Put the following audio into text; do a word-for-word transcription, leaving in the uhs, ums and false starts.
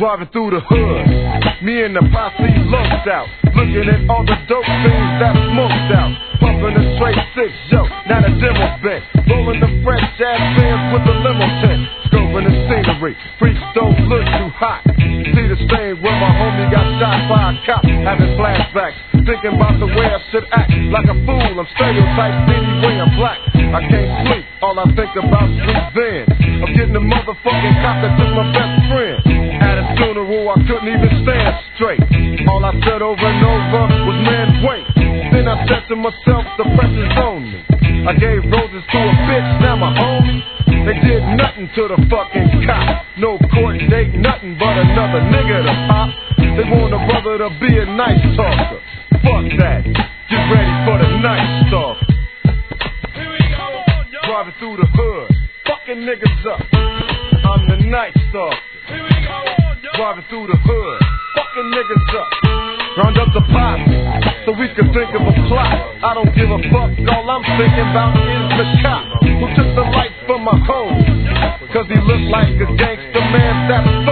Driving through the hood, me and the posse looked out, looking at all the dope things that smoked out. Pumping a straight six, yo, now the demo bent. Rolling the fresh ass bands with the limo tent. Scoping the scenery, freaks don't look too hot. See the stain where my homie got shot by a cop. Having flashbacks, thinking about the way I should act. Like a fool, I'm stereotyped anyway I'm black. I can't sleep, all I think about is revenge. I'm getting the motherfucking cop that took my best friend. At a funeral, I couldn't even stand straight. All I said over and over was, man, wait. Then I said to myself, the pressure's on me. I gave roses to a bitch, now my homie. They did nothing to the fucking cop. No court date, nothing but another nigga to pop. They want a brother to be a nice talker. Fuck that, get ready for the night stalker. Here we go, driving through the hood, fucking niggas up. I'm the night stalker. Here we go, driving through the hood, fucking niggas up. Round up the pot, so we can think of a plot. I don't give a fuck, all I'm thinking about is the cop who took the life from my home. Cause he looked like a gangster, man, that's